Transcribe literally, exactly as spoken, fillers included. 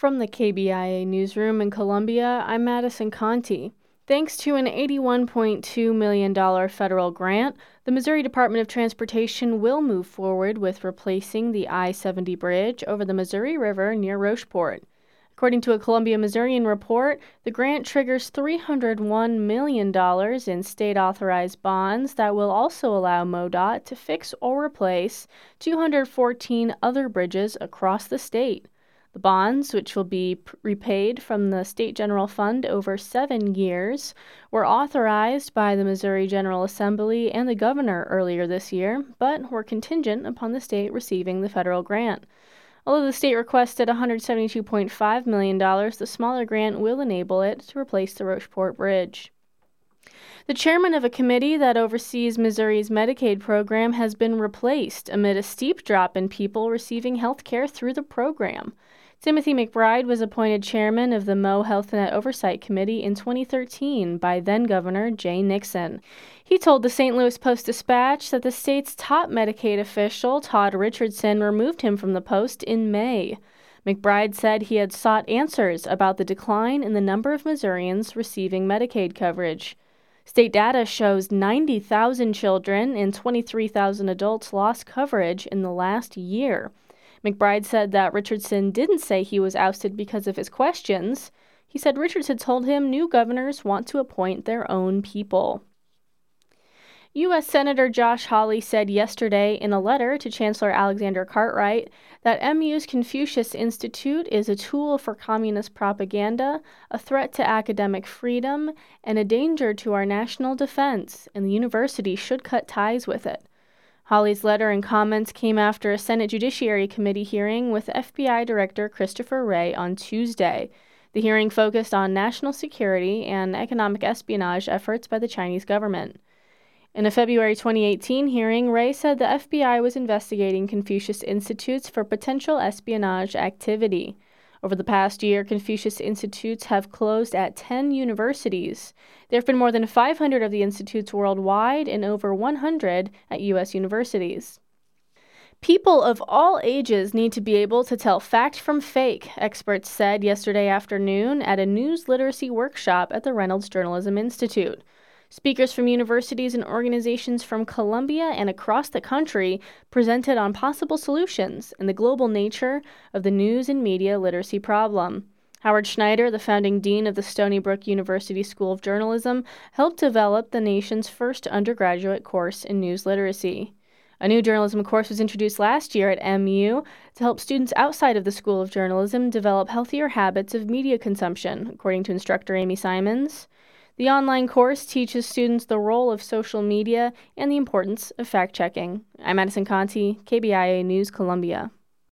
From the K B I A newsroom in Columbia, I'm Madison Conti. Thanks to an eighty-one point two million dollars federal grant, the Missouri Department of Transportation will move forward with replacing the I seventy bridge over the Missouri River near Rocheport. According to a Columbia Missourian report, the grant triggers three hundred one million dollars in state-authorized bonds that will also allow MoDOT to fix or replace two hundred fourteen other bridges across the state. The bonds, which will be repaid from the State General Fund over seven years, were authorized by the Missouri General Assembly and the governor earlier this year, but were contingent upon the state receiving the federal grant. Although the state requested one hundred seventy-two point five million dollars, the smaller grant will enable it to replace the Rocheport Bridge. The chairman of a committee that oversees Missouri's Medicaid program has been replaced amid a steep drop in people receiving health care through the program. Timothy McBride was appointed chairman of the Mo Health Net Oversight Committee in twenty thirteen by then-Governor Jay Nixon. He told the Saint Louis Post-Dispatch that the state's top Medicaid official, Todd Richardson, removed him from the post in May. McBride said he had sought answers about the decline in the number of Missourians receiving Medicaid coverage. State data shows ninety thousand children and twenty-three thousand adults lost coverage in the last year. McBride said that Richardson didn't say he was ousted because of his questions. He said Richardson told him new governors want to appoint their own people. U S Senator Josh Hawley said yesterday in a letter to Chancellor Alexander Cartwright that M U's Confucius Institute is a tool for communist propaganda, a threat to academic freedom, and a danger to our national defense, and the university should cut ties with it. Hawley's letter and comments came after a Senate Judiciary Committee hearing with F B I Director Christopher Wray on Tuesday. The hearing focused on national security and economic espionage efforts by the Chinese government. In a February twenty eighteen hearing, Wray said the F B I was investigating Confucius Institutes for potential espionage activity. Over the past year, Confucius Institutes have closed at ten universities. There have been more than five hundred of the institutes worldwide and over one hundred at U S universities. People of all ages need to be able to tell fact from fake, experts said yesterday afternoon at a news literacy workshop at the Reynolds Journalism Institute. Speakers from universities and organizations from Columbia and across the country presented on possible solutions and the global nature of the news and media literacy problem. Howard Schneider, the founding dean of the Stony Brook University School of Journalism, helped develop the nation's first undergraduate course in news literacy. A new journalism course was introduced last year at M U to help students outside of the School of Journalism develop healthier habits of media consumption, according to instructor Amy Simons. The online course teaches students the role of social media and the importance of fact-checking. I'm Madison Conti, K B I A News, Columbia.